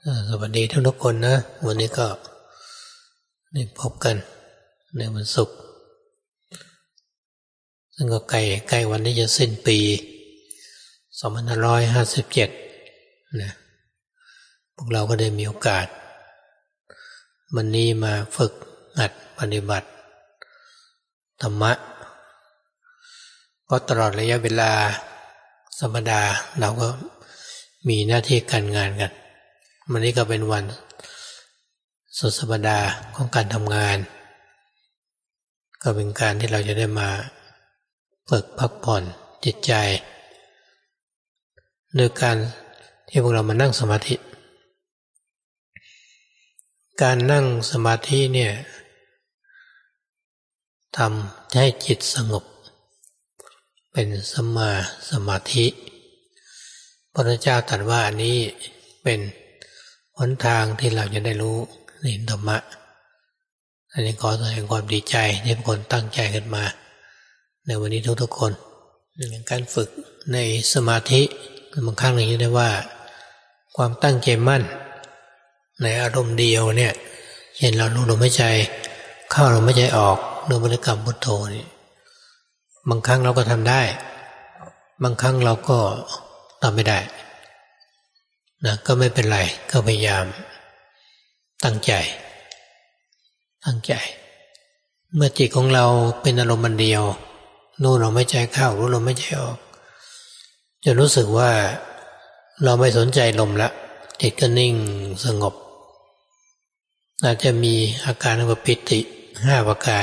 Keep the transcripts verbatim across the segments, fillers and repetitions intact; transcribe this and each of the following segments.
สวัสดีทุกทุกคนนะวันนี้ก็ได้พบกันในวันศุกร์ซึ่งก็ใกล้ใกล้วันที่จะสิ้นปีสองพันห้าร้อยห้าสิบเจ็ดนะพวกเราก็ได้มีโอกาสวันนี้มาฝึกหัดปฏิบัติธรรมะเพราะตลอดระยะเวลาสัปดาห์เราก็มีหน้าที่การงานกันวันนี้ก็เป็นวันสุดสัปดาห์ของการทำงานก็เป็นการที่เราจะได้มาฝึกพักผ่อนจิตใจโดยการที่พวกเรามานั่งสมาธิการนั่งสมาธิเนี่ยทำให้จิตสงบเป็นสัมมาสมาธิพระพุทธเจ้าตรัสว่าอันนี้เป็นหนทางที่เราจะได้รู้เห็นธรรมะอันนี้ขอแสดงความดีใจที่ทุกคนตั้งใจกันมาในวันนี้ทุกๆคนการฝึกในสมาธิบางครั้งเราจะได้ว่าความตั้งใจมั่นในอารมณ์เดียวเนี่ยเช่นเรารู้ลมหายใจเข้าลมหายใจออกโดยบริกรรมพุทโธนี่บางครั้งเราก็ทำได้บางครั้งเราก็ทำไม่ได้นะก็ไม่เป็นไรก็พยายามตั้งใจตั้งใจเมื่อจิตของเราเป็นอารมณ์เดียวรู้ลมหายใจเข้ารู้ลมหายใจออกจะรู้สึกว่าเราไม่สนใจลมละจิตก็นิ่งสงบอาจจะมีอาการของปิติห้าประการ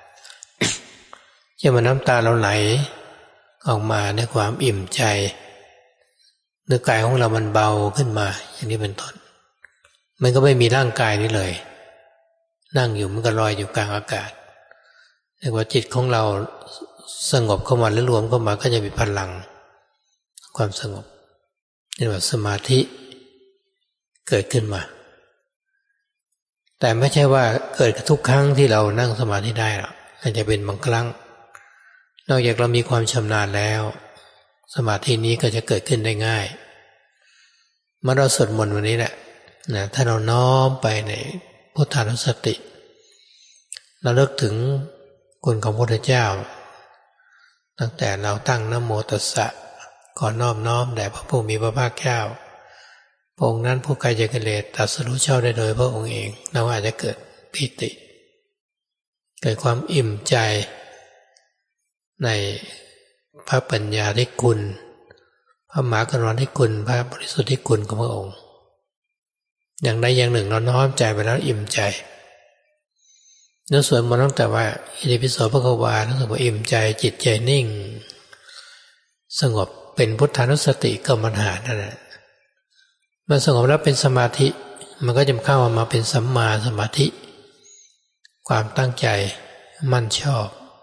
จะมาน้ำตาเราไหลออกมาด้วยความอิ่มใจเนื้อกายของเรามันเบาขึ้นมาอย่างนี้เป็นต้นมันก็ไม่มีร่างกายนี้เลยนั่งอยู่มันก็ลอยอยู่กลางอากาศแต่ว่าจิตของเราสงบเข้ามาหรือรวมเข้ามาก็จะมีพลังความสงบเรียกว่าสมาธิเกิดขึ้นมาแต่ไม่ใช่ว่าเกิดทุกครั้งที่เรานั่งสมาธิได้หรอกอาจจะเป็นบางครั้งนอกจากเรามีความชำนาญแล้วสมาธินี้ก็จะเกิดขึ้นได้ง่ายเมื่อเราสวดมนต์วันนี้แหละนะถ้าเราน้อมไปในพุทธานุสติเราเลิกถึงคุณของพระพุทธเจ้าตั้งแต่เราตั้งนะโมตัสสะก่อนน้อมน้อมแด่พระผู้มีพระภาคเจ้าพระองค์นั้นผู้ไกลจากกิเลสตรัสรู้ชอบได้โดยพระองค์เองเราอาจจะเกิดปิติเกิดความอิ่มใจในพระปัญญาธิคุณพระมหากรุณาธิคุณพระบริสุทธิคุณของพระองค์อย่างใดอย่างหนึ่งเราน้อมใจไปแล้วอิ่มใจเนื้อส่วนมันตั้งแต่ว่าอิติปิโสภควารู้สึกว่าอิ่มใจจิตใจนิ่งสงบเป็นพุทธานุสติกรรมฐานนั่นแหละมันสงบแล้วเป็นสมาธิมันก็จะเข้ามาเป็นสัมมาสมาธิความตั้งใจมั่นชอบ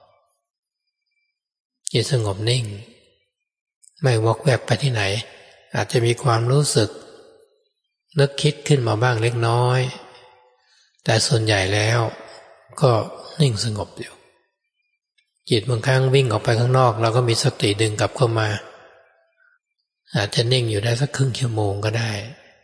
จิตสงบนิ่งไม่วอกแวกไปที่ไหนอาจจะมีความรู้สึกนึกคิดขึ้นมาบ้างเล็กน้อยแต่ส่วนใหญ่แล้วก็นิ่งสงบอยู่จิตบางครั้งวิ่งออกไปข้างนอกเราก็มีสติดึงกลับเข้ามาอาจจะนิ่งอยู่ได้สักครึ่งชั่วโมงก็ได้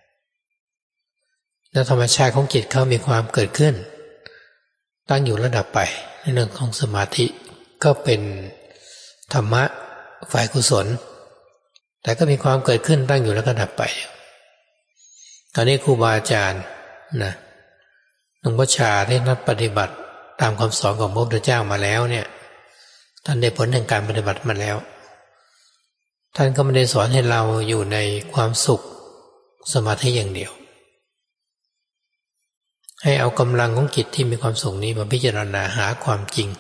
แล้วธรรมชาติของจิตเขามีความเกิดขึ้นตั้งอยู่ระดับไปในเรื่องของสมาธิก็เป็นธรรมะฝ่ายกุศลแต่ก็มีความเกิดขึ้นตั้งอยู่แล้วก็ดับไปตอนนี้ครูบาอาจารย์นะหลวงพ่อชาที่นักปฏิบัติตามคำสอนของพระพุทธเจ้ามาแล้วเนี่ยท่านได้ผลแห่งการปฏิบัติมาแล้วท่านก็ไม่ได้สอนให้เราอยู่ในความสุขสมาธิอย่างเดียวให้เอากำลังของจิตที่มีความสุขนี้มาพิจารณาหาความจริง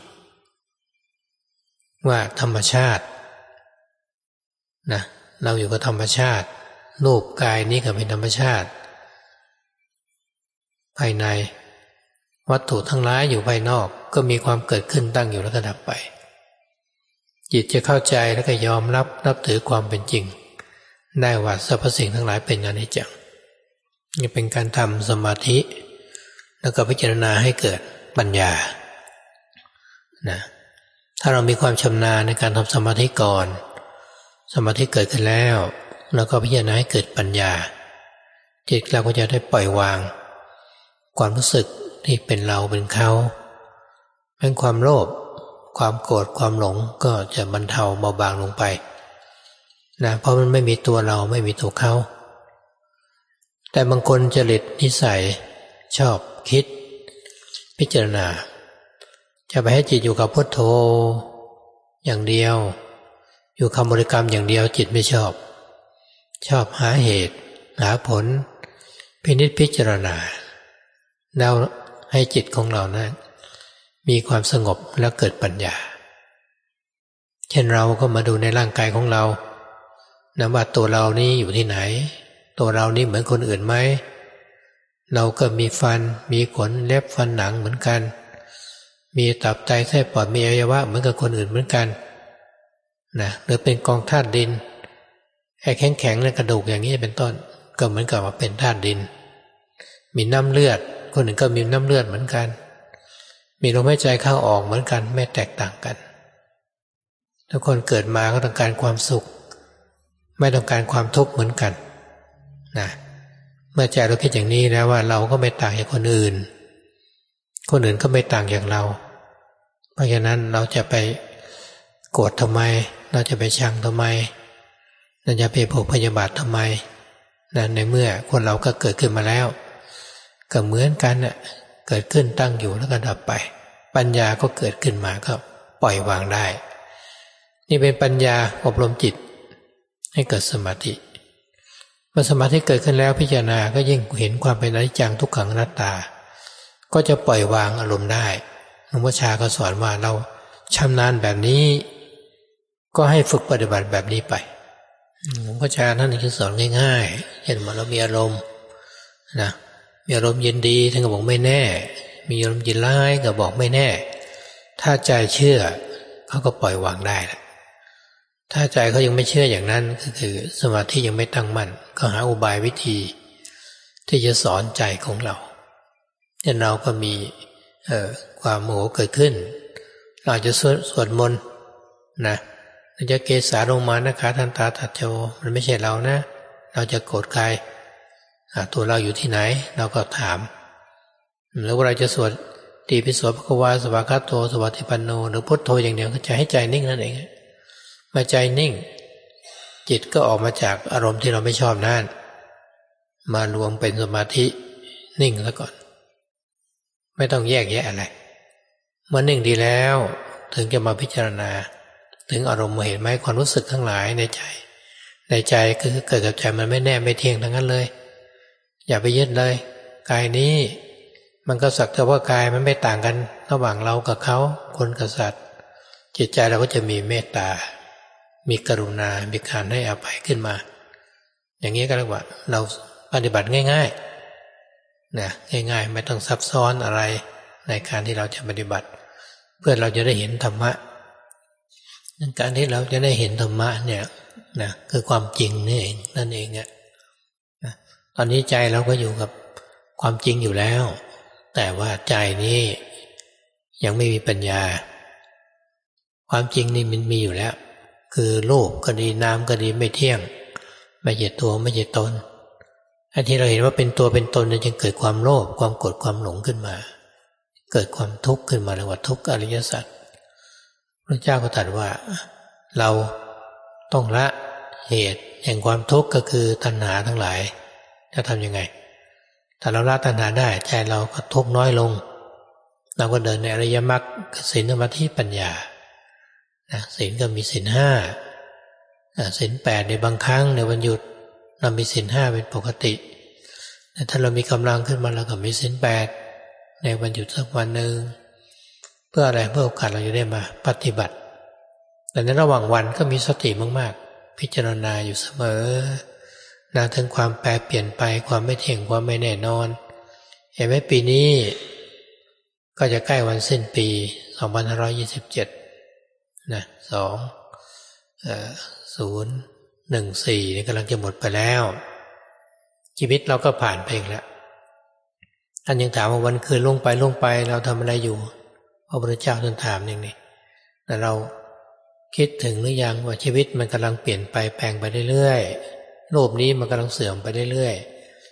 ว่าธรรมชาตินะเราอยู่กับธรรมชาติรูปกายนี้ก็เป็นธรรมชาติภายในวัตถุทั้งหลายอยู่ภายนอกก็มีความเกิดขึ้นตั้งอยู่แล้วก็ดับไปจิตจะเข้าใจแล้วก็ยอมรับนับถือความเป็นจริงได้ว่าสรรพสิ่งทั้งหลายเป็นอนิจจังนี่เป็นการทำสมาธิแล้วก็พิจารณาให้เกิดปัญญานะถ้าเรามีความชำนาญในการทำสมาธิก่อนสมาธิเกิดขึ้นแล้วแล้วก็พิจารณาให้เกิดปัญญาจิตเราก็จะได้ปล่อยวางความรู้สึกที่เป็นเราเป็นเขาเป็นความโลภความโกรธความหลงก็จะบรรเทาเบาบางลงไปนะเพราะมันไม่มีตัวเราไม่มีตัวเขาแต่บางคนจริตนิสัยชอบคิดพิจารณาจะไปให้จิตอยู่กับพุทโธอย่างเดียวอยู่คำบริกรรมอย่างเดียวจิตไม่ชอบชอบหาเหตุหาผลพินิจพิจารณาแล้วให้จิตของเรานะมีความสงบและเกิดปัญญาเช่นเราก็มาดูในร่างกายของเรานะว่าตัวเรานี่อยู่ที่ไหนตัวเรานี่เหมือนคนอื่นไหมเราก็มีฟันมีขนเล็บฟันหนังเหมือนกันมีตับไตไส้ปอดมีอวัยวะเหมือนกับคนอื่นเหมือนกันนะหรือเป็นกองธาตุดินไอ้แข็งๆในกระดูกอย่างนี้เป็นต้นก็เหมือนกับว่าเป็นธาตุดินมีน้ำเลือดคนอื่นก็มีน้ำเลือดเหมือนกันมีลมหายใจเข้าออกเหมือนกันไม่แตกต่างกันทุกคนเกิดมาก็ต้องการความสุขไม่ต้องการความทุกข์เหมือนกันนะเมื่อใจเราคิดอย่างนี้แล้วว่าเราก็ไม่ต่างจากคนอื่นคนอื่นก็ไม่ต่างจากเราเพราะฉะนั้นเราจะไปโกรธทำไมเราจะไปชังทำไมเราจะไปผูกพยาบาททำไมนะในเมื่อคนเราก็เกิดขึ้นมาแล้วก็เหมือนกันน่ะเกิดขึ้นตั้งอยู่แล้วก็ดับไปปัญญาก็เกิดขึ้นมาก็ปล่อยวางได้นี่เป็นปัญญาอบรมจิตให้เกิดสมาธิเมื่อสมาธิเกิดขึ้นแล้วพิจารณาก็ยิ่งเห็นความเป็นอนิจจังทุกขังอนัตตาก็จะปล่อยวางอารมณ์ได้หลวงพ่อชาก็สอนว่าเราชำนาญแบบนี้ก็ให้ฝึกปฏิบัติแบบนี้ไปหลวงพ่อชาท่านคือสอนง่ายๆเห็นว่าเรามีอารมณ์นะมีอารมณ์เย็นดีท่านก็บอกไม่แน่มีอารมณ์ยินร้ายก็บอกไม่แน่ถ้าใจเชื่อเขาก็ปล่อยวางได้นะถ้าใจเขายังไม่เชื่ออย่างนั้นก็คือสมาธิยังไม่ตั้งมั่นก็หาอุบายวิธีที่จะสอนใจของเราเช่นเราก็มีเอ่อความโมโหเกิดขึ้นเราจะสวดสวดมนต์นะเราจะเกสาลงมานะคะทันตาตัดโจมันไม่ใช่เรานะเราจะโกรธใครตัวเราอยู่ที่ไหนเราก็ถามแล้วเราจะสวดติปิโสภควาสวากขาโตสวัสดิปันโนหรือพุทโธอย่างเดียวก็จะให้ใจนิ่งนั่นเองมาใจนิ่งจิตก็ออกมาจากอารมณ์ที่เราไม่ชอบนั่นมารวมเป็นสมาธินิ่งแล้วก่อนไม่ต้องแยกแยะอะไรเมื่อนิ่งดีแล้วถึงจะมาพิจารณาถึงอารมณ์เห็นไหมความรู้สึกทั้งหลายในใจในใจก็คือเกิดกับใจมันไม่แน่ไม่เที่ยงทั้งนั้นเลยอย่าไปยึดเลยกายนี้มันก็สักแต่ว่ากายมันไม่ต่างกันระหว่างเรากับเขาคนกับสัตว์จิตใจเราก็จะมีเมตตามีกรุณามีการให้อภัยขึ้นมาอย่างนี้ก็เรียกว่าเราปฏิบัติง่ายๆนะง่ายๆไม่ต้องซับซ้อนอะไรในการที่เราจะปฏิบัติเพื่อเราจะได้เห็นธรรมะการที่เราจะได้เห็นธรรมะเนี่ยนะคือความจริงนี่เองนั่นเองอ่ะนะตอนนี้ใจเราก็อยู่กับความจริงอยู่แล้วแต่ว่าใจนี้ยังไม่มีปัญญาความจริงนี่มันมีอยู่แล้วคือรูปก็ดีนามก็ดีไม่เที่ยงไม่ใช่ตัวไม่ใช่ตนไอ้ที่เราเห็นว่าเป็นตัวเป็นตนเนี่ยจึงเกิดความโลภความโกรธความหลงขึ้นมาเกิดความทุกข์ขึ้นมาเรียกว่าทุกข์อริยสัจพระเจ้าก็ตรัสว่าเราต้องละเหตุแห่งความทุกข์ก็คือตัณหาทั้งหลายจะทำยังไงถ้าเราละตัณหาได้ใจเราก็ทุกข์น้อยลงเราก็เดินในอริยมรรคศีลสมาธิปัญญาศีลก็มีศีลห้าศีลแปดในบางครั้งในวันหยุดเรามีศีลห้าเป็นปกติแต่ถ้าเรามีกำลังขึ้นมาเราก็มีศีลแปดในวันหยุดสักวันหนึ่งเพื่ออะไรเพื่อโอกาสเราจะได้มาปฏิบัติแต่ในระหว่างวันก็มีสติมากๆพิจารณาอยู่เสมอนะถึงความแปรเปลี่ยนไปความไม่เที่ยงความไม่แน่นอนเห็นไหมปีนี้ก็จะใกล้วันสิ้นปีสองพันห้าร้อยยี่สิบเจ็ดนะสองเอ่อศูนย์หนึ่งสี่นี่กำลังจะหมดไปแล้วชีวิตเราก็ผ่านไปอีกแล้วท่านยังถามว่าวันคืนล่วงไปล่วงไปเราทำอะไรอยู่พระพุทธเจ้าท่านถามอย่างนี้แต่เราคิดถึงหรือยังว่าชีวิตมันกำลังเปลี่ยนไปแปลงไปเรื่อยๆโลกนี้มันกำลังเสื่อมไปเรื่อย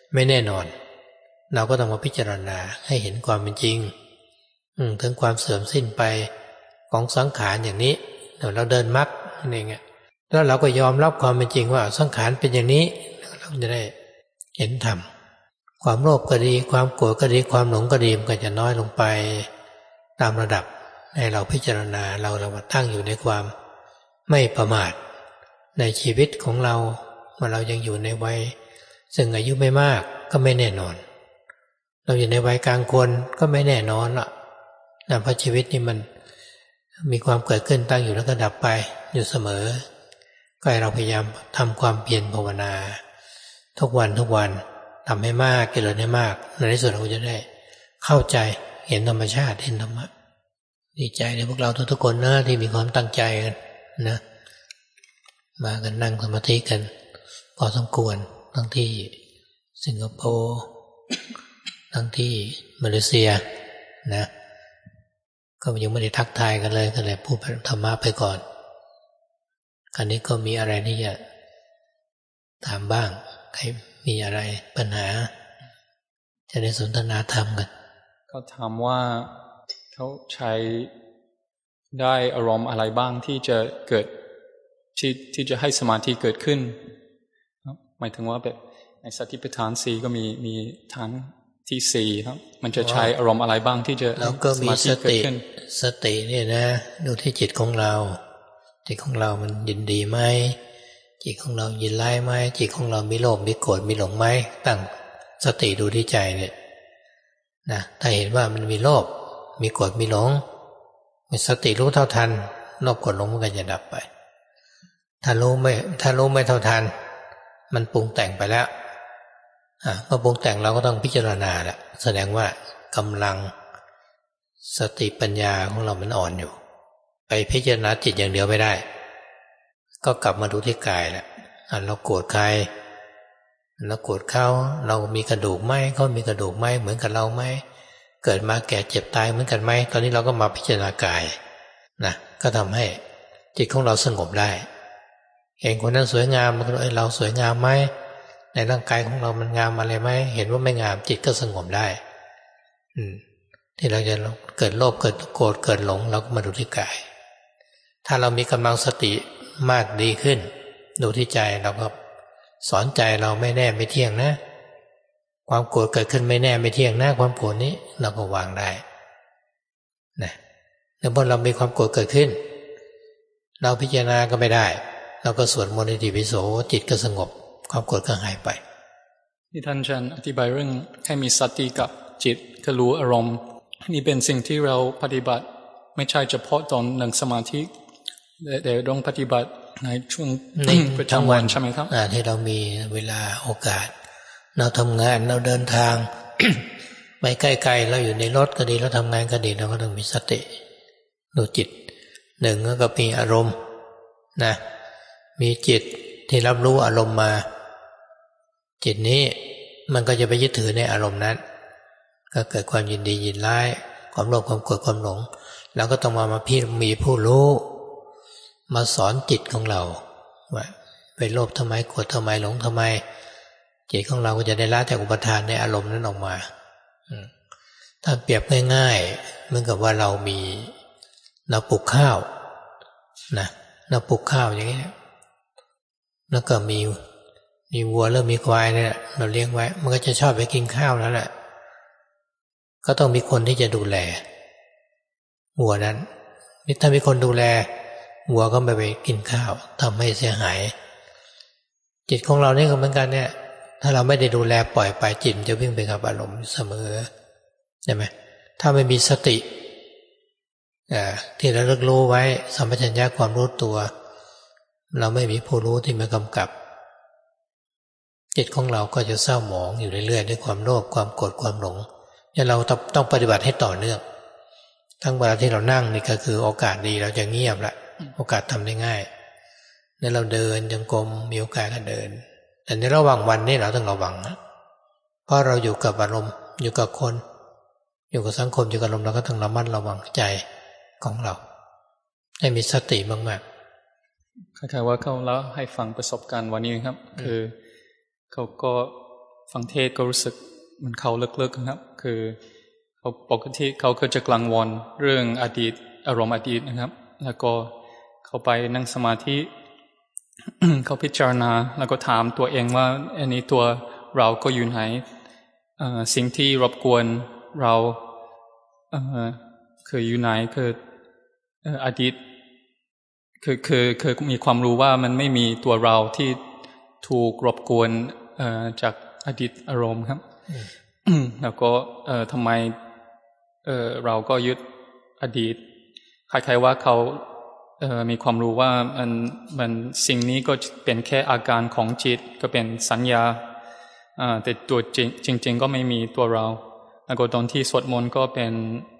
ไม่แน่นอนเราก็ต้องมาพิจารณาให้เห็นความเป็นจริงถึงความเสื่อมสิ้นไปของสังขารอย่างนี้เราเดินมรรคนี่ไงแล้วเราก็ยอมรับความเป็นจริงว่าสังขารเป็นอย่างนี้เราจะได้เห็นธรรมความโลภก็ดีความโกรธก็ดีความหลงก็ดีมันก็จะน้อยลงไปตามระดับให้เราพิจารณาเราเรามาตั้งอยู่ในความไม่ประมาทในชีวิตของเราเมื่อเรายังอยู่ในวัยซึ่งอายุไม่มากก็ไม่แน่นอนเราอยู่ในวัยกลางคนก็ไม่แน่นอนล่ะนะเพราะชีวิตนี่มันมีความเกิดขึ้นตั้งอยู่แล้วก็ดับไปอยู่เสมอก็ให้เราพยายามทำความเพียรภาวนาทุกวันทุกวันทำให้มากเจริญให้มากในที่สุดเราจะได้เข้าใจเห็นธรรมชาติเห็นธรรมะดีใจในพวกเราทุกๆคนนะที่มีความตั้งใจกันนะมากันนั่งสมาธิกันพอสมควรทั้งที่สิงคโปร์ทั้งที่มาเลเซียนะก็ยังไม่ได้ทักทายกันเลยก็เลยพูดธรรมะไปก่อนคราวนี้ก็มีอะไรที่จะถามบ้างใครมีอะไรปัญหาจะได้สนทนาธรรมกันเขาถามว่าเขาใช้ได้อารมณ์อะไรบ้างที่จะเกิดที่ที่จะให้สมาธิเกิดขึ้นหมายถึงว่าแบบในสติปัฏฐานสี่ก็มีมีฐานที่สี่ครับมันจะใช้อารมณ์อะไรบ้างที่จะให้สมาธิเกิดขึ้นสติเนี่ยนะดูที่จิตของเราจิตของเรามันยินดีไหมจิตของเรายินร้ายไหมจิตของเรามีโลภมีโกรธมีหลงไหมตั้งสติดูที่ใจเนี่ยนะถ้าเห็นว่ามันมีโลภมีโกรธมีหลงมีสติรู้เท่าทันโลภโกรธหลงมันก็จะดับไปถ้ารู้ไม่ถ้ารู้ไม่เท่าทันมันปรุงแต่งไปแล้วอ่ะเมื่อปรุงแต่งเราก็ต้องพิจารณาแหละแสดงว่ากำลังสติปัญญาของเรามันอ่อนอยู่ไปพิจารณาจิตอย่างเดียวไม่ได้ก็กลับมาดูที่กายแหละอ่ะเราโกรธใครเราโกรธเขาเรามีกระดูกไหมเขามีกระดูกไหมเหมือนกับเราไหมเกิดมาแก่เจ็บตายเหมือนกันไหมตอนนี้เราก็มาพิจารณากายนะก็ทำให้จิตของเราสงบได้เห็นคนนั้นสวยงามเอ้ยเราสวยงามไหมในร่างกายของเรามันงามอะไรไหมเห็นว่าไม่งามจิตก็สงบได้อืมที่เราจะเกิดโลภเกิดโกรธเกิดหลงเราก็มาดูที่กายถ้าเรามีกำลังสติมากดีขึ้นดูที่ใจเราก็สอนใจเราไม่แน่ไม่เที่ยงนะความโกรธเกิดขึ้นไม่แน่ไม่เที่ยงนะความโกรธนี้เราก็วางได้นะแล้วพอเรามีความโกรธเกิดขึ้นเราพิจารณาก็ไม่ได้เราก็สวดมนต์อิติปิโสจิตก็สงบความโกรธก็หายไปที่ท่านอาจารย์อธิบายเรื่องให้มีสติกับจิตก็รู้อารมณ์นี่เป็นสิ่งที่เราปฏิบัติไม่ใช่เฉพาะตอนนั่งสมาธิแต่ต้องปฏิบัติในช่วงประจำวันใช่ไหมครับที่เรามีเวลาโอกาสเราทำงานเราเดินทาง ไปใกล้ๆเราอยู่ในรถก็ดีเราทำงานก็ดีเราก็ต้องมีสติดูจิตหนึ่งก็มีอารมณ์นะมีจิตที่รับรู้อารมณ์มาจิตนี้มันก็จะไปยึดถือในอารมณ์นั้นก็เกิดความยินดียินร้ายความโลภความโกรธความหลงเราก็ต้องมามาพี่มีผู้รู้มาสอนจิตของเราว่าไปโลภทำไมโกรธทำไมหลงทำไมจิตของเราก็จะได้ละจากอุปทานในอารมณ์นั้นออกมาถ้าเปรียบง่ายๆเหมือนกับว่าเรามีเราปลูกข้าวนะเราปลูกข้าวอย่างนี้แล้วก็มีมีวัวหรือมีควายเนี่ยเราเลี้ยงไว้มันก็จะชอบไปกินข้าวนั่นแหละก็ต้องมีคนที่จะดูแลวัวนั้นนี่ถ้ามีคนดูแลวัวก็ไม่ไปกินข้าวทำให้เสียหายจิตของเราเนี่ยก็เหมือนกันเนี่ยถ้าเราไม่ได้ดูแลปล่อยไปจิตจะวิ่งไปกับอารมณ์เสมอใช่ไหมถ้าไม่มีสติที่เราเลิกรู้ไว้สัมปชัญญะความรู้ตัวเราไม่มีผู้รู้ที่มากำกับจิตของเราก็จะเศร้าหมองอยู่เรื่อยๆด้วยความโลภความโกรธความหลงเนี่ยเราต้องปฏิบัติให้ต่อเนื่องทั้งเวลาที่เรานั่งนี่ก็คือโอกาสดีเราจะเงียบละโอกาสทำได้ง่ายเนี่ยเราเดินจงกรมมีโอกาสก็เดินแต่ในระหว่างวันนี่เราต้องระวังนะเพราะเราอยู่กับอารมณ์อยู่กับคนอยู่กับสังคมอยู่กับอารมณ์เราก็ต้องระมัดระวังใจของเราให้มีสติมากๆคล้ายๆว่าเขาเล่าให้ฟังประสบการณ์วันนี้ครับคือเขาก็ฟังเทศก็รู้สึกมันเข้าลึกๆนะครับคือเขาปกติเขาก็จะกลางวอนเรื่องอดีตอารมณ์อดีตนะครับแล้วก็เขาไปนั่งสมาธิ เขาพิจารณาแล้วก็ถามตัวเองว่าอันนี้ตัวเราก็อยู่ไหนสิ่งที่รบกวนเราคืออยู่ไหนคืออดีตคือคือคือมีความรู้ว่ามันไม่มีตัวเราที่ถูกรบกวนจากอดีตอารมณ์ครับ แล้วก็ทำไมเราก็ยึดอดีตคล้ายๆว่าเขามีความรู้ว่ามันมันสิ่งนี้ก็เป็นแค่อาการของจิตก็เป็นสัญญาแต่ตัวจริงจริงๆก็ไม่มีตัวเราแล้วก็ตอนที่สวดมนต์ก็เป็น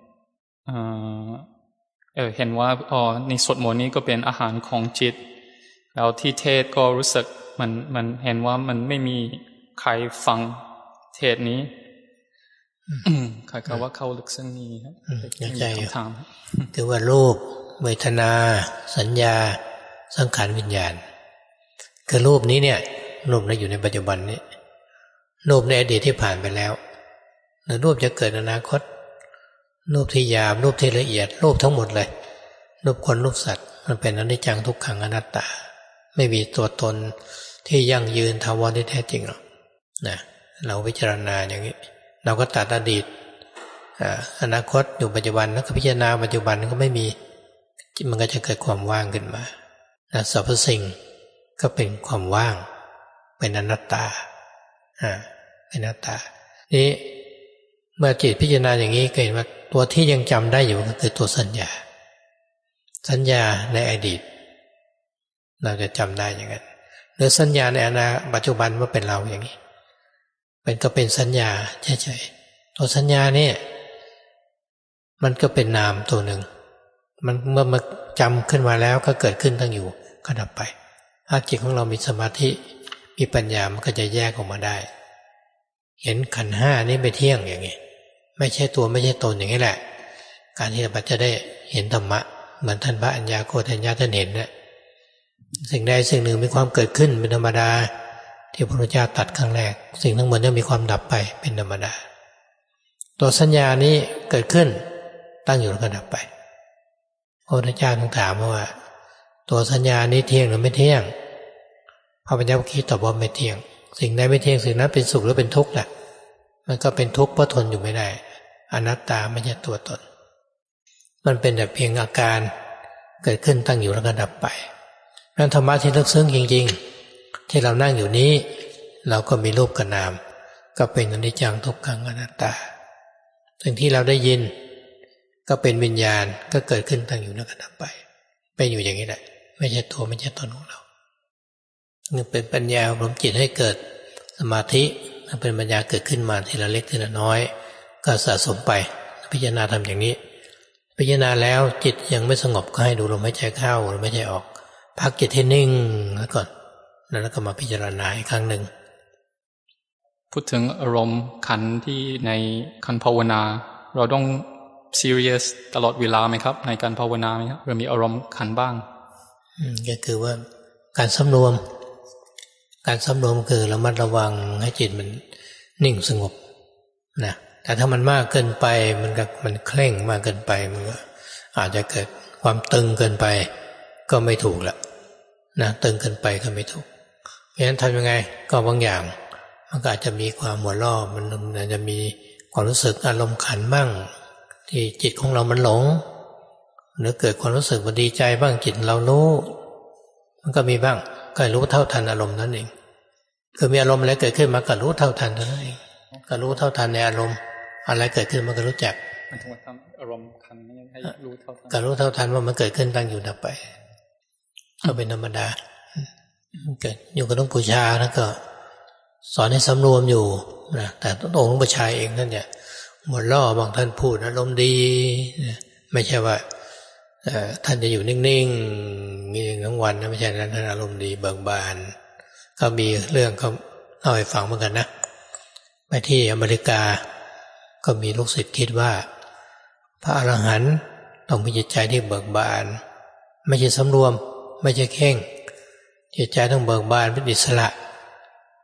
เออเห็นว่าอ๋อในสวดมนต์นี้ก็เป็นอาหารของจิตแล้วที่เทศก็รู้สึกมันมันเห็นว่ามันไม่มีใครฟังเทศนี้ใครก็ว่าเข้าลึกซึ้งนี้ครับใจคำถามคือว่ารูปเวทนาสัญญาสังขารวิญญาณคือรูปนี้เนี่ยรูปนั้นอยู่ในปัจจุบันนี้รูปในอดีตที่ผ่านไปแล้วหรือรูปจะเกิดอนาคตรูปที่หยาบรูปที่ละเอียดรูปทั้งหมดเลยรูปคนรูปสัตว์มันเป็นอนิจจังทุกขังอนัตตาไม่มีตัวตนที่ยั่งยืนถาวรที่แท้จริงหรอกนะเราพิจารณาอย่างนี้เราก็ตัดอดีตอนาคตอยู่ปัจจุบันแล้วก็พิจารณาปัจจุบันก็ไม่มีมันก็จะเกิดความว่างขึ้นมานะสรรพสิ่งก็เป็นความว่างเป็นอนัตตาอ่าเป็นอนัตตานี้เมื่อจิตพิจารณาอย่างนี้ก็เห็นว่าตัวที่ยังจำได้อยู่ก็คือตัวสัญญาสัญญาในอดีตเราจะจำได้อย่างนั้นหรือสัญญาในอนาคตปัจจุบันว่าเป็นเราอย่างนี้เป็นก็เป็นสัญญาเฉยๆตัวสัญญาเนี่ยมันก็เป็นนามตัวหนึ่งมันเมื่อมาจำขึ้นมาแล้วก็เกิดขึ้นตั้งอยู่ก็ดับไปถ้าจิตของเรามีสมาธิมีปัญญามันก็จะแยกออกมาได้เห็นขันธ์ห้านี่ไม่เที่ยงอย่างนี้ไม่ใช่ตัวไม่ใช่ตนอย่างนี้แหละการที่เราจะได้เห็นธรรมะเหมือนท่านพระอัญญาโกฏัญญาท่านเห็นเนี่ยสิ่งใดสิ่งหนึ่งมีความเกิดขึ้นเป็นธรรมดาที่พระพุทธเจ้าตรัสครั้งแรกสิ่งทั้งหมดจะมีความดับไปเป็นธรรมดาตัวสัญญานี้เกิดขึ้นตั้งอยู่แล้วก็ดับไปพระพุทธเจ้าต้องถามว่าตัวสัญญานี้เที่ยงหรือไม่เที่ยงพระปัญญาคีตอบว่าไม่เที่ยงสิ่งใดไม่เที่ยงสิ่งนั้นเป็นสุขหรือเป็นทุกข์แหละมันก็เป็นทุกข์เพราะทนอยู่ไม่ได้อนัตตาไม่ใช่ตัวตนมันเป็นแต่เพียงอาการเกิดขึ้นตั้งอยู่แล้วก็ดับไปนั่นธรรมะที่ลึกซึ้งจริงๆที่เรานั่งอยู่นี้เราก็มีรูปกับนามก็เป็นอนิจจังทุกขังอนัตตาสิ่งที่เราได้ยินก็เป็นวิญญาณก็เกิดขึ้นตั้งอยู่แล้วก็ดับไปเป็นอยู่อย่างนี้แหละไม่ใช่ตัวไม่ใช่ตนของเรานี่เป็นปัญญาอบรมจิตให้เกิดสมาธิเป็นปัญญาเกิดขึ้นมาทีละเล็กทีละน้อยก็สะสมไปพิจารณาทำอย่างนี้พิจารณาแล้วจิตยังไม่สงบก็ให้ดูลมหายใจเข้าหรือไม่ใช่ออกพักจิตให้นิ่งแล้วก่อนแล้วก็มาพิจารณาอีกครั้งหนึ่งพูดถึงอารมณ์ขันที่ในขันภาวนาเราต้องซีเรียสตลอดเวลาไหมครับในการภาวนาไหมครับหรือมีอารมณ์ขันบ้างอืมก็คือว่าการสำรวมการสำรวมคือระมัดระวังให้จิตมันนิ่งสงบนะแต่ถ้ามันมากเกินไปมันก็มันเคร่งมากเกินไปมันก็อาจจะเกิดความตึงเกินไปก็ไม่ถูกละนะตึงเกินไปก็ไม่ถูกเพราะฉะนั้นทำยังไงก็บางอย่างมันก็อาจจะมีความหัวล่อมันอาจจะมีความรู้สึกอารมณ์ขันบ้างที่จิตของเรามันหลงหรือเกิดความรู้สึกว่าดีใจบ้างจิตเรารู้มันก็มีบ้างก็รู้เท่าทันอารมณ์นั้นเองคือมีอารมณ์อะไรเกิดขึ้นมาก็รู้เท่าทันเท่านั้นเองก็รู้เท่าทันในอารมณ์อะไรเกิดขึ้นมันก็รู้จักมันต้องทำอารมณ์ขันให้รู้เท่าทันก็รู้เท่าทันว่ามันเกิดขึ้นตั้งอยู่ดับไปก็เป็นธรรมดาเกิดอยู่กับหลวงปู่ชาแล้วก็สอนให้สำรวมอยู่นะแต่ต้ององค์หลวงปู่ชาเองท่านเนี่ยหมดล่อบางท่านพูดอารมณ์ดีไม่ใช่ว่าท่านจะอยู่นิ่งๆมีทั้งวันนะไม่ใช่นั้นท่านอารมณ์ดีเบิกบานก็มีเรื่องเขาเล่าให้ฟังเหมือนกันนะไปที่อเมริกาก็มีลูกศิษย์คิดว่าพระอรหันต์ต้องมีจิตใจที่เบิกบานไม่ใช่สำรวมไม่ใช่เข่งจิตใจต้องเบิกบานเป็นอิสระ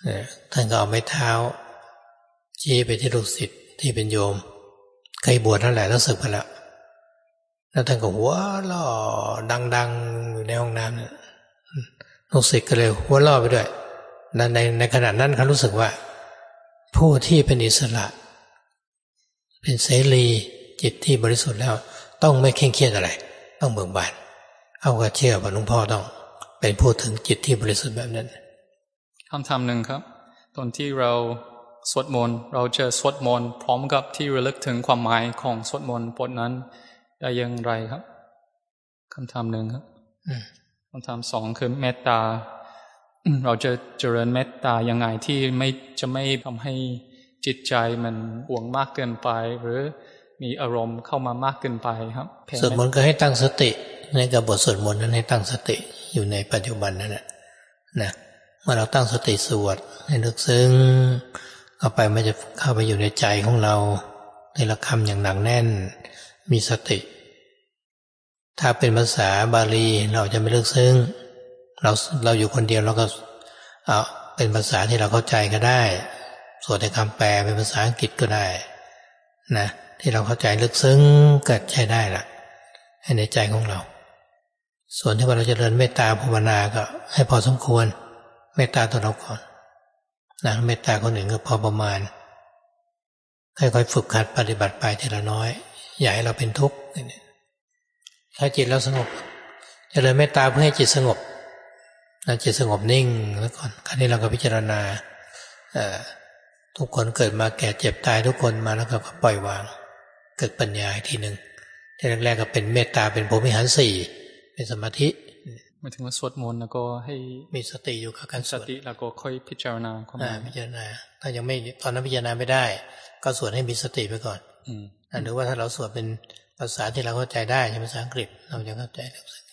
ท่านก็เอาไม้เท้าชี้ไปที่ลูกศิษย์ที่เป็นโยมเคยบวชนั่นแหละแล้วสึกไปแล้วแล้วท่านก็หัวล่อดังๆอยู่ในห้องน้ำเนี่ยลูกศิษย์ก็เลยหัวล่อไปด้วยในในในขณะนั้นเขารู้สึกว่าผู้ที่เป็นอิสระเป็นเสรีจิตที่บริสุทธิ์แล้วต้องไม่เคร่งเครียดอะไรต้องเบิกบานเอาก็เชื่อว่าหลวงพ่อต้องเป็นผู้ถึงจิตที่บริสุทธิ์แบบนั้นคำถามหนึ่งครับตอนที่เราสวดมนต์เราจะสวดมนต์พร้อมกับที่ระลึกถึงความหมายของสวดมนต์บทนั้นได้อย่างไรครับคำถามหนึ่งครับคำถามสองคือเมตตาเราจะเจริญเมตตายังไงที่ไม่จะไม่ทำให้จิตใจมันห่วงมากเกินไปหรือมีอารมณ์เข้ามามากเกินไปครับสวดมนต์ก็ให้ตั้งสติในกับบทสวดมนต์นั้นให้ตั้งสติอยู่ในปัจจุบันนั่นแหละนะเมื่อเราตั้งสติสวดให้ลึกซึ้งเข้าไปมันจะเข้าไปอยู่ในใจของเราในละคำอย่างหนักแน่นมีสติถ้าเป็นภาษาบาลีเราจะไม่ลึกซึ้งเราเราอยู่คนเดียวเราก็เอาเป็นภาษาที่เราเข้าใจก็ได้สวดในคำแปลเป็นภาษาอังกฤษก็ได้นะที่เราเข้าใจลึกซึ้งเกิดใช้ได้ล่ะให้ในใจของเราส่วนที่ว่าเราจะเจริญเมตตาภาวนาก็ให้พอสมควรเมตตาตัวเราก่อนนะเมตตาคนอื่นก็พอประมาณค่อยๆฝึกหัดปฏิบัติไปทีละน้อยอย่าให้เราเป็นทุกข์ถ้าจิตเราสงบเจริญเมตตาเพื่อให้จิตสงบนะจิตสงบนิ่งแล้วก่อนคราวนี้เราก็พิจารณาทุกคนเกิดมาแก่เจ็บตายทุกคนมาแล้วก็ปล่อยวางเกิดปัญญาอีกทีหนึ่งที่แรกๆก็เป็นเมตตาเป็นพรหมวิหารสี่เป็นสมาธิหมายถึงว่าสวดมนต์แล้วก็ให้มีสติอยู่กับการสวดสติแล้วก็ค่อยพิจารณาความหมายพิจารณาถ้ายังไม่ตอนนั้นพิจารณาไม่ได้ก็สวดให้มีสติไปก่อนหรือว่าถ้าเราสวดเป็นภาษาที่เราเข้าใจได้ใช่ภาษาอังกฤษเราจะเข้าใจ